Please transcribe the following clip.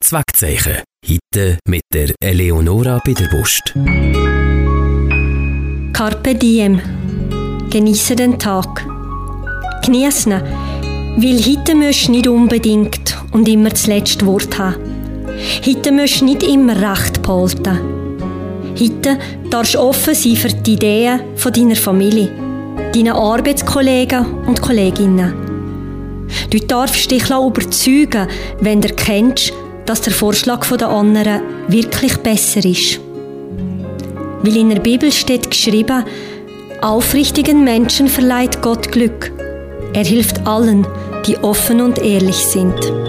Wagzeichen. Heute mit der Eleonora Biederbust. Carpe diem. Genieße den Tag. Genieß ihn, weil heute musst du nicht unbedingt und immer das letzte Wort haben. Heute musst du nicht immer Recht behalten. Heute darfst du offen sein für die Ideen von deiner Familie, deinen Arbeitskollegen und Kolleginnen. Du darfst dich überzeugen, wenn du erkennst, dass der Vorschlag der anderen wirklich besser ist. Weil in der Bibel steht geschrieben, aufrichtigen Menschen verleiht Gott Glück. Er hilft allen, die offen und ehrlich sind.